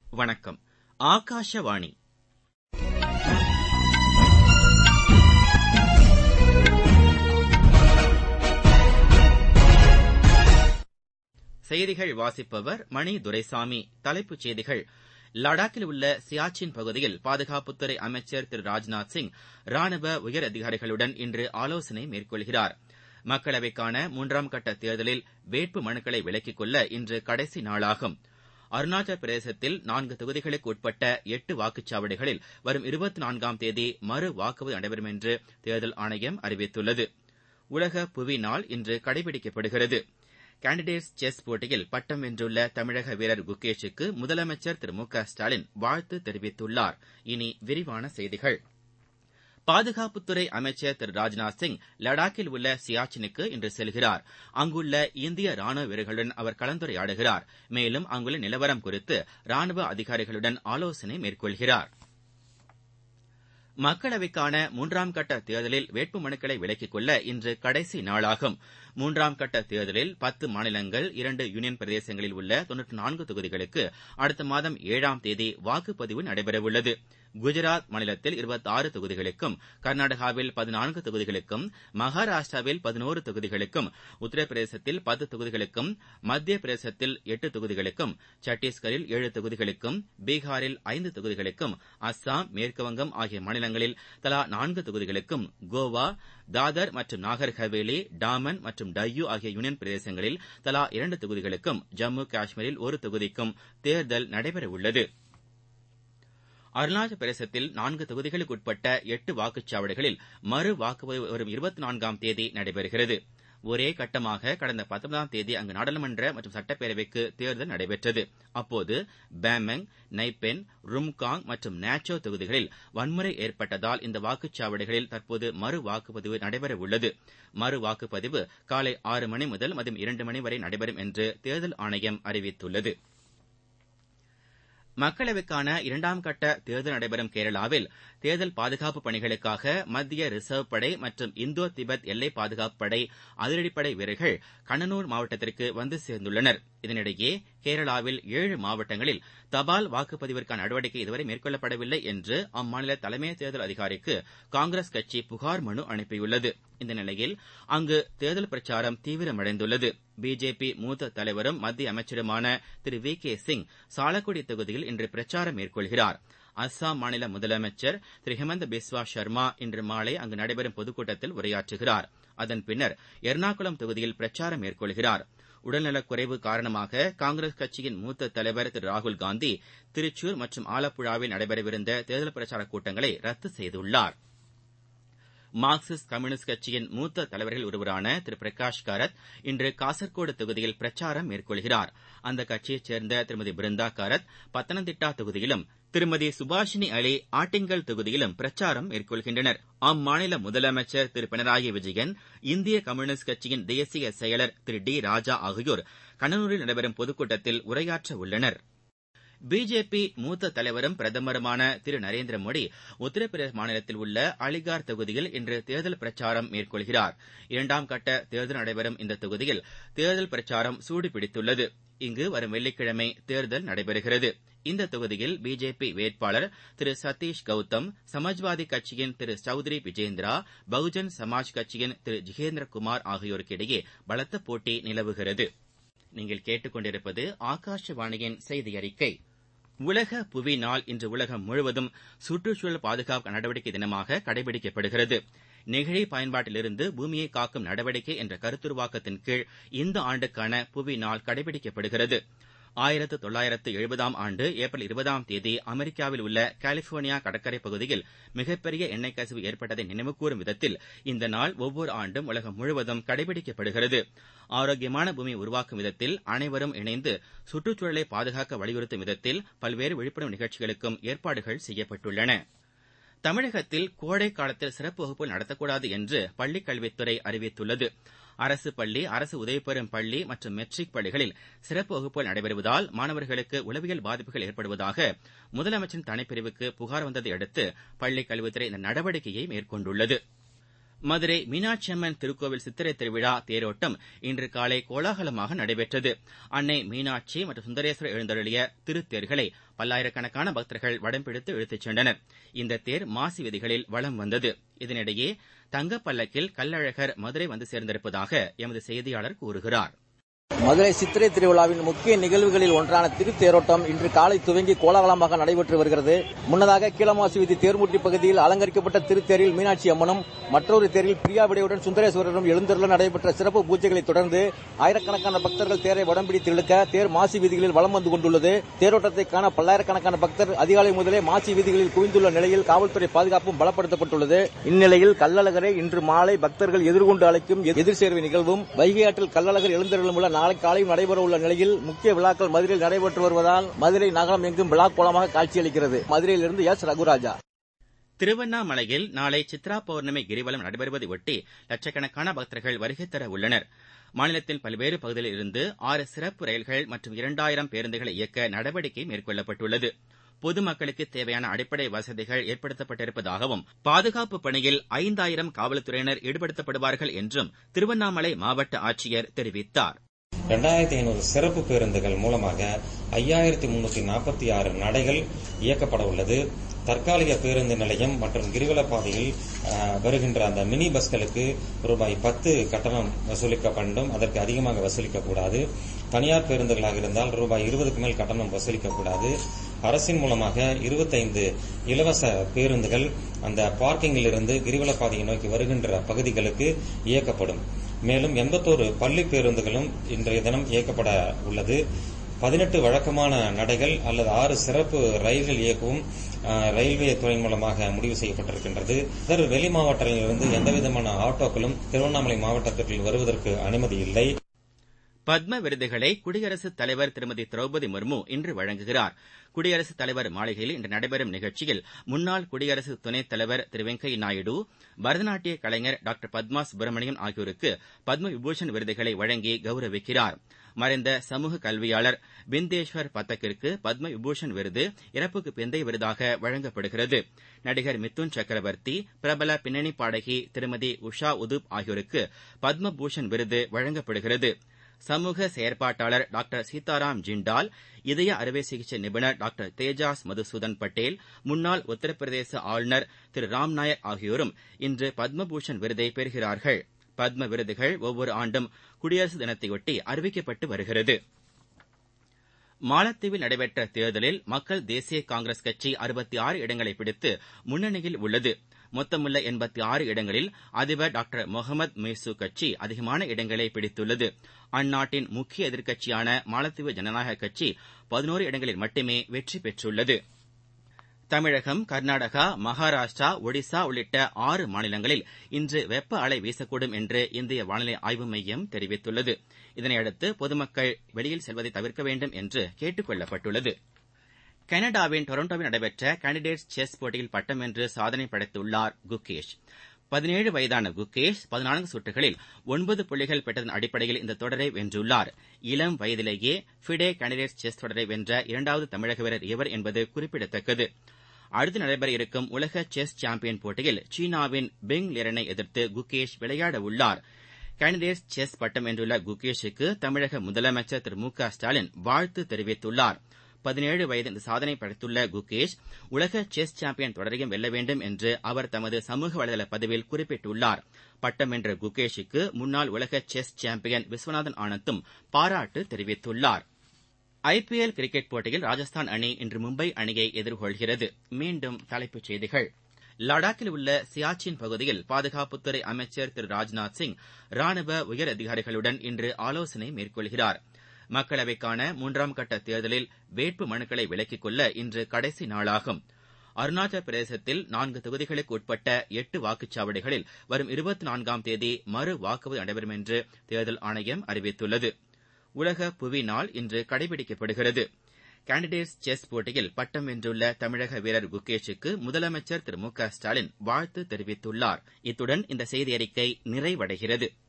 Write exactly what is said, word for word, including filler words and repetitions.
வணக்கம். ஆகாஷவாணி. செய்திகள் வாசிப்பவர் மணி துரைசாமி. தலைப்புச் செய்திகள்: லடாக்கில் உள்ள சியாச்சின் பகுதியில் பாதுகாப்புத்துறை அமைச்சர் திரு ராஜ்நாத் சிங் ராணுவ உயர் அதிகாரிகளுடன் இன்று ஆலோசனை மேற்கொள்கிறார். மக்களவைக்கான மூன்றாம் கட்ட தேர்தலில் வேட்பு மனுக்களை விலக்கிக் கொள்ள இன்று கடைசி நாளாகும். அருணாச்சல பிரதேசத்தில் நான்கு தொகுதிகளுக்கு உட்பட்ட எட்டு வாக்குச்சாவடிகளில் வரும் இருபத்தி நான்காம் தேதி மறு வாக்குப்பதிவு நடைபெறும் என்று தேர்தல் ஆணையம் அறிவித்துள்ளது. உலக புவி நாள் இன்று கடைபிடிக்கப்படுகிறது. கேண்டிடேட்ஸ் செஸ் போட்டியில் பட்டம் வென்றுள்ள தமிழக வீரர் குகேஷுக்கு முதலமைச்சர் திரு மு க ஸ்டாலின் வாழ்த்து தெரிவித்துள்ளார். இனி விரிவான செய்திகள். பாதுகாப்புத்துறை அமைச்சர் திரு ராஜ்நாத் சிங் லடாக்கில் உள்ள சியாச்சினுக்கு இன்று செல்கிறார். அங்குள்ள இந்திய ராணுவ வீரர்களுடன் அவர் கலந்துரையாடுகிறார். மேலும் அங்குள்ள நிலவரம் குறித்து ராணுவ அதிகாரிகளுடன் ஆலோசனை மேற்கொள்கிறார். மக்களவைக்கான மூன்றாம் கட்ட தேர்தலில் வேட்புமனுக்களை விலக்கிக் கொள்ள இன்று கடைசி நாளாகும். மூன்றாம் கட்ட தேர்தலில் பத்து மாநிலங்கள், இரண்டு யூனியன் பிரதேசங்களில் உள்ள தொன்னூற்று நான்கு தொகுதிகளுக்கு அடுத்த மாதம் ஏழாம் தேதி வாக்குப்பதிவு நடைபெறவுள்ளது. குஜராத் மாநிலத்தில் இருபத்தி ஆறு தொகுதிகளுக்கும், கர்நாடகாவில் பதினான்கு தொகுதிகளுக்கும், மகாராஷ்டிராவில் பதினோரு தொகுதிகளுக்கும், உத்தரப்பிரதேசத்தில் பத்து தொகுதிகளுக்கும், மத்திய பிரதேசத்தில் எட்டு தொகுதிகளுக்கும், சத்தீஸ்கரில் ஏழு தொகுதிகளுக்கும், பீகாரில் ஐந்து தொகுதிகளுக்கும், அஸ்ஸாம், மேற்குவங்கம் ஆகிய மாநிலங்களில் தலா நான்கு தொகுதிகளுக்கும், கோவா, தாதர் மற்றும் நாகர் ஹவேலி, டாமன் மற்றும் டையூ ஆகிய யூனியன் பிரதேசங்களில் தலா இரண்டு தொகுதிகளுக்கும், ஜம்மு காஷ்மீரில் ஒரு தொகுதிக்கும் தேர்தல் நடைபெறவுள்ளது. அருணாச்சல பிரதேசத்தில் நான்கு தொகுதிகளுக்கு உட்பட்ட எட்டு வாக்குச்சாவடிகளில் மறு வாக்குப்பதிவு வரும் இருபத்தி நான்காம் தேதி நடைபெறுகிறது. ஒரே கட்டமாக கடந்த பத்தொன்பதாம் தேதி அங்கு நாடாளுமன்ற மற்றும் சட்டப்பேரவைக்கு தேர்தல் நடைபெற்றது. அப்போது பேமெங், நைபென், ரும்காங் மற்றும் நாச்சோ தொகுதிகளில் வன்முறை ஏற்பட்டதால் இந்த வாக்குச்சாவடிகளில் தற்போது மறு வாக்குப்பதிவு நடைபெறவுள்ளது. மறு வாக்குப்பதிவு காலை ஆறு மணி முதல் மதியம் இரண்டு மணி வரை நடைபெறும் என்று தேர்தல் ஆணையம் அறிவித்துள்ளது. மக்களவைக்கான இரண்டாம் கட்ட தேர்தல் நடைபெறும் கேரளாவில் தேர்தல் பாதுகாப்பு பணிகளுக்காக மத்திய ரிசர்வ் படை மற்றும் இந்தோ திபெத் எல்லை பாதுகாப்பு படை அதிரடிப்படை வீரர்கள் கண்ணனூர் மாவட்டத்திற்கு வந்து சேர்ந்துள்ளனர். இதனிடையே கேரளாவில் ஏழு மாவட்டங்களில் தபால் வாக்குப்பதிவிற்கான நடவடிக்கை இதுவரை மேற்கொள்ளப்படவில்லை என்று அம்மாநில தலைமை தேர்தல் அதிகாரிக்கு காங்கிரஸ் கட்சி புகார் மனு அனுப்பியுள்ளது. இந்த நிலையில் அங்கு தேர்தல் பிரச்சாரம் தீவிரமடைந்துள்ளது. பிஜேபி மூத்த தலைவரும் மத்திய அமைச்சருமான திரு வி கே சிங் சாலக்குடி தொகுதியில் இன்று பிரச்சாரம் மேற்கொள்கிறார். அஸ்ஸாம் மாநில முதலமைச்சர் திரு ஹிமந்த பிஸ்வா சர்மா இன்று மாலை அங்கு நடைபெறும் பொதுக்கூட்டத்தில் உரையாற்றுகிறார். அதன் பின்னர் எர்ணாகுளம் தொகுதியில் பிரச்சாரம் மேற்கொள்கிறார். உடல்நலக்குறைவு காரணமாக காங்கிரஸ் கட்சியின் மூத்த தலைவர் திரு ராகுல்காந்தி திருச்சூர் மற்றும் ஆலப்புழாவில் நடைபெறவிருந்த தேர்தல் பிரச்சாரக் கூட்டங்களை ரத்து செய்துள்ளார். மார்க்சிஸ்ட் கம்யூனிஸ்ட் கட்சியின் மூத்த தலைவர்கள் ஒருவரான திரு பிரகாஷ் காரத் இன்று காசர்கோடு தொகுதியில் பிரச்சாரம் மேற்கொள்கிறார். அந்த கட்சியைச் சேர்ந்த திருமதி பிருந்தா காரத் பத்தனந்திட்டா தொகுதியிலும், திருமதி சுபாஷினி அலி ஆட்டிங்கல் தொகுதியிலும் பிரச்சாரம் மேற்கொள்கின்றனர். அம்மாநில முதலமைச்சர் திரு பினராயி விஜயன், இந்திய கம்யூனிஸ்ட் கட்சியின் தேசிய செயலர் திரு டி ராஜா ஆகியோர் கண்ணனூரில் நடைபெறும் பொதுக்கூட்டத்தில் உரையாற்ற உள்ளனர். பிஜேபி மூத்த தலைவரும் பிரதமருமான திரு நரேந்திர மோடி உத்தரப்பிரதேச மாநிலத்தில் உள்ள அலிகார் தொகுதியில் இன்று தேர்தல் பிரச்சாரம் மேற்கொள்கிறார். இரண்டாம் கட்ட தேர்தல் நடைபெறும் இந்த தொகுதியில் தேர்தல் பிரச்சாரம் சூடுபிடித்துள்ளது. இங்கு வரும் வெள்ளிக்கிழமை தேர்தல் நடைபெறுகிறது. இந்த தொகுதியில் பிஜேபி வேட்பாளர் திரு சதீஷ் கௌதம், சமாஜ்வாதி கட்சியின் திரு சௌத்ரி விஜேந்திரா, பகுஜன் சமாஜ் கட்சியின் திரு ஜிகேந்திர குமார் ஆகியோருக்கு இடையே பலத்த போட்டி நிலவுகிறது. நீங்கள் கேட்டுக்கொண்டிருப்பது ஆகாஷவாணியின் செய்தி அறிக்கை. உலக புவி நாள் இன்று உலகம் முழுவதும் சுற்றுச்சூழல் பாதுகாப்பு நடவடிக்கை தினமாக கடைபிடிக்கப்படுகிறது. நெகிழி பயன்பாட்டிலிருந்து பூமியை காக்கும் நடவடிக்கை என்ற கருத்துருவாக்கத்தின் கீழ் இந்த ஆண்டுக்கான புவி நாள் கடைபிடிக்கப்படுகிறது. ஆயிரத்து தொள்ளாயிரத்து எழுபதாம் ஆண்டு ஏப்ரல் இருபதாம் தேதி அமெரிக்காவில் உள்ள கலிபோர்னியா கடற்கரை பகுதியில் மிகப்பெரிய எண்ணெய் கசிவு ஏற்பட்டதை நினைவுகூரும் விதத்தில் இந்த நாள் ஒவ்வொரு ஆண்டும் உலகம் முழுவதும் கடைபிடிக்கப்படுகிறது. ஆரோக்கியமான பூமியை உருவாக்கும் விதத்தில் அனைவரும் இணைந்து சுற்றுச்சூழலை பாதுகாக்க வலியுறுத்தும் விதத்தில் பல்வேறு விழிப்புணர்வு நிகழ்ச்சிகளுக்கும் ஏற்பாடுகள் செய்யப்பட்டுள்ளன. தமிழகத்தில் கோடை காலத்தில் சிறப்பு வகுப்புகள் நடத்தக்கூடாது என்று பள்ளிக்கல்வித்துறை அறிவித்துள்ளது. அரசு பள்ளி, அரசு உதவி பெறும் பள்ளி மற்றும் மெட்ரிக் பள்ளிகளில் சிறப்பு வகுப்புகள் நடைபெறுவதால் மாணவர்களுக்கு உளவியல் பாதிப்புகள் ஏற்படுவதாக முதலமைச்சரின் தனிப்பிரிவுக்கு புகார் வந்ததை அடுத்து பள்ளிக்கல்வித்துறை இந்த நடவடிக்கையை மேற்கொண்டுள்ளது. மதுரை மீனாட்சி அம்மன் திருக்கோவில் சித்திரை திருவிழா தேரோட்டம் இன்று காலை கோலாகலமாக நடைபெற்றது. அன்னை மீனாட்சி மற்றும் சுந்தரேஸ்வரர் எழுந்தருளிய திருத்தேர்களை பல்லாயிரக்கணக்கான பக்தர்கள் வடம் பிடித்து இழுத்துச் சென்றனர். இந்த தேர் மாசி வீதிகளில் வலம் வந்தது. இதனிடையே தங்கப்பல்லக்கில் கள்ளழகர் மதுரை வந்து சேர்ந்திருப்பதாக எமது செய்தியாளர் கூறுகிறார். மதுரை சித்திரை திருவிழாவின் முக்கிய நிகழ்வுகளில் ஒன்றான திருத்தேரோட்டம் இன்று காலை துவங்கி கோலாகலமாக நடைபெற்று வருகிறது. முன்னதாக கீழமாசி வீதி தேர்முட்டி பகுதியில் அலங்கரிக்கப்பட்ட திருத்தேரில் மீனாட்சி அம்மனும் மற்றொரு தேரில் பிரியாவிடையுடன் சுந்தரேஸ்வரரும் எழுந்தருள நடைபெற்ற சிறப்பு பூஜைகளை தொடர்ந்து ஆயிரக்கணக்கான பக்தர்கள் தேரை வடம் பிடித்து இழுக்க தேர் மாசி வீதிகளில் வலம் வந்து கொண்டுள்ளது. தேரோட்டத்தை காண பல்லாயிரக்கணக்கான பக்தர் அதிகாலை முதலே மாசி வீதிகளில் குவிந்துள்ள நிலையில் காவல்துறை பாதுகாப்பும் பலப்படுத்தப்பட்டுள்ளது. இந்நிலையில் கள்ளழகரை இன்று மாலை பக்தர்கள் எதிர்கொண்டு அழைக்கும் எதிர் சேர்வை நிகழ்வும் வைகை ஆற்றில் கள்ளழகர் எழுந்தருளும் உள்ள நாளை காலையும் நடைபெற உள்ள நிலையில் முக்கிய விழாக்கள் மதுரையில் நடைபெற்று வருவதால் மதுரை நகரம் எங்கும் விழா கோலமாக காட்சியளிக்கிறது. மதுரையிலிருந்து எஸ் ரகுராஜா. திருவண்ணாமலையில் நாளை சித்ரா பௌர்ணமி கிரிவலம் நடைபெறுவதை ஒட்டி லட்சக்கணக்கான பக்தர்கள் வருகை தர உள்ளனர். மாநிலத்தின் பல்வேறு பகுதிகளில் இருந்து ஆறு சிறப்பு ரயில்கள் மற்றும் இரண்டாயிரம் பேருந்துகளை இயக்க நடவடிக்கை மேற்கொள்ளப்பட்டுள்ளது. பொதுமக்களுக்கு தேவையான அடிப்படை வசதிகள் ஏற்படுத்தப்பட்டிருப்பதாகவும் பாதுகாப்பு பணியில் ஐந்தாயிரம் காவல்துறையினர் ஈடுபடுத்தப்படுவார்கள் என்றும் திருவண்ணாமலை மாவட்ட ஆட்சியர் தெரிவித்தார். இரண்டாயிரத்தி ஐநூறு சிறப்பு பேருந்துகள் மூலமாக ஐயாயிரத்தி முன்னூத்தி நாற்பத்தி ஆறு நடைகள் இயக்கப்பட உள்ளது. தற்காலிக பேருந்து நிலையம் மற்றும் கிரிவல பாதையில் வருகின்ற அந்த மினி பஸ்களுக்கு ரூபாய் பத்து கட்டணம் வசூலிக்க வேண்டும். அதற்கு அதிகமாக வசூலிக்கக்கூடாது. தனியார் பேருந்துகளாக இருந்தால் ரூபாய் இருபதுக்கு மேல் கட்டணம் வசூலிக்கக்கூடாது. அரசின் மூலமாக இருபத்தைந்து இலவச பேருந்துகள் அந்த பார்க்கிங்கில் இருந்து கிரிவல பாதையை நோக்கி வருகின்ற பகுதிகளுக்கு இயக்கப்படும். மேலும் எண்பத்தோரு பள்ளி பேருந்துகளும் இன்றைய தினம் இயக்கப்பட உள்ளது. பதினெட்டு வழக்கமான நடைகள் அல்லது ஆறு சிறப்பு ரயில்கள் இயக்கவும் ரயில்வே துறை மூலமாக முடிவு செய்யப்பட்டிருக்கின்றது. இதர் வெளி மாவட்டங்களிலிருந்து எந்தவிதமான ஆட்டோக்களும் திருவண்ணாமலை மாவட்டத்திற்குள் வருவதற்கு அனுமதி இல்லை. பத்ம விருதுகளை குடியரசுத் தலைவர் திருமதி திரௌபதி முர்மு இன்று வழங்குகிறார். குடியரசுத் தலைவர் மாளிகையில் இன்று நடைபெறும் நிகழ்ச்சியில் முன்னாள் குடியரசு துணைத் தலைவர் திரு வெங்கையா நாயுடு, பரதநாட்டிய கலைஞர் டாக்டர் பத்மா சுப்பிரமணியம் ஆகியோருக்கு பத்ம விபூஷன் விருதுகளை வழங்கி கௌரவிக்கிறார். மறைந்த சமூக கல்வியாளர் பிந்தேஸ்வர் பதக்கிற்கு பத்ம விபூஷன் விருது இறப்புக்கு பிந்தைய விருதாக வழங்கப்படுகிறது. நடிகர் மிதுன் சக்கரவர்த்தி, பிரபல பின்னணி பாடகி திருமதி உஷா உதுப் ஆகியோருக்கு பத்ம பூஷன் விருது வழங்கப்படுகிறது. சமூக செயற்பாட்டாளர் டாக்டர் சீதாராம் ஜிண்டால், இதய அறுவை சிகிச்சை நிபுணர் டாக்டர் தேஜாஸ் மதுசூதன் பட்டேல், முன்னாள் உத்தரப்பிரதேச ஆளுநர் திரு ராம்நாயக் ஆகியோரும் இன்று பத்மபூஷன் விருதை பெறுகிறார்கள். பத்ம விருதுகள் ஒவ்வொரு ஆண்டும் குடியரசு தினத்தையொட்டி அறிவிக்கப்பட்டு வருகிறது. மாலத்தீவில் நடைபெற்ற தேர்தலில் மக்கள் தேசிய காங்கிரஸ் கட்சி அறுபத்தி ஆறு இடங்களை பிடித்து முன்னணியில் உள்ளது. மொத்தமுள்ள எண்பத்தி ஆறு இடங்களில் அதிபர் டாக்டர் முகமது மெய்சு கட்சி அதிகமான இடங்களை பிடித்துள்ளது. அந்நாட்டின் முக்கிய எதிர்க்கட்சியான மாலத்தீவு ஜனநாயக கட்சி பதினோரு இடங்களில் மட்டுமே வெற்றி பெற்றுள்ளது. தமிழகம், கர்நாடகா, மகாராஷ்டிரா, ஒடிசா உள்ளிட்ட ஆறு மாநிலங்களில் இன்று வெப்ப அலை வீசக்கூடும் என்று இந்திய வானிலை ஆய்வு மையம் தெரிவித்துள்ளது. இதனையடுத்து பொதுமக்கள் வெளியில் செல்வதை தவிர்க்க வேண்டும் என்று கேட்டுக் கொள்ளப்பட்டுள்ளது. கனடாவின் டொரண்டோவில் நடைபெற்ற கேண்டிடேட்ஸ் செஸ் போட்டியில் பட்டம் வென்று சாதனை படைத்துள்ளார் குகேஷ். பதினேழு வயதான குகேஷ் பதினான்கு சுற்றுகளில் ஒன்பது புள்ளிகள் பெற்றதன் அடிப்படையில் இந்த தொடரை வென்றுள்ளார். இளம் வயதிலேயே ஃபிடே கேண்டிடேட்ஸ் செஸ் தொடரை வென்ற இரண்டாவது தமிழக வீரர் இவர் என்பது குறிப்பிடத்தக்கது. அடுத்து நடைபெற இருக்கும் உலக செஸ் சாம்பியன் போட்டியில் சீனாவின் பெங் லிரனை எதிர்த்து குகேஷ் விளையாட உள்ளார். கேண்டிடேட்ஸ் செஸ் பட்டம் வென்றுள்ள குகேஷுக்கு தமிழக முதலமைச்சர் திரு மு க ஸ்டாலின் வாழ்த்து தெரிவித்துள்ளார். பதினேழு வயது இந்த சாதனை படைத்துள்ள குகேஷ் உலக செஸ் சாம்பியன் தொடரையும் வெல்ல வேண்டும் என்று அவர் தமது சமூக வலைதள பதிவில் குறிப்பிட்டுள்ளார். பட்டம் வென்ற குகேஷுக்கு முன்னாள் உலக செஸ் சாம்பியன் விஸ்வநாதன் ஆனந்தும் பாராட்டு தெரிவித்துள்ளார். ஐ பி எல் கிரிக்கெட் போட்டியில் ராஜஸ்தான் அணி இன்று மும்பை அணியை எதிர்கொள்கிறது. மீண்டும் தலைப்புச் செய்திகள். லடாக்கில் உள்ள சியாச்சின் பகுதியில் பாதுகாப்புத்துறை அமைச்சர் திரு ராஜ்நாத் சிங் ராணுவ உயர் அதிகாரிகளுடன் இன்று ஆலோசனை மேற்கொள்கிறார். மக்களவைக்கான மூன்றாம் கட்ட தேர்தலில் வேட்பு மனுக்களை விலக்கிக் கொள்ள இன்று கடைசி நாளாகும். அருணாச்சல பிரதேசத்தில் நான்கு தொகுதிகளுக்கு உட்பட்ட எட்டு வாக்குச்சாவடிகளில் வரும் இருபத்தி நான்காம் தேதி மறு வாக்குப்பதிவு நடைபெறும் என்று தேர்தல் ஆணையம் அறிவித்துள்ளது. உலக புவி நாள் இன்று கடைபிடிக்கப்படுகிறது. கேண்டிடேட்ஸ் செஸ் போட்டியில் பட்டம் வென்றுள்ள தமிழக வீரர் குகேஷுக்கு முதலமைச்சர் திரு மு க ஸ்டாலின் வாழ்த்து தெரிவித்துள்ளார். இத்துடன் இந்த செய்தி அறிக்கை நிறைவடைகிறது.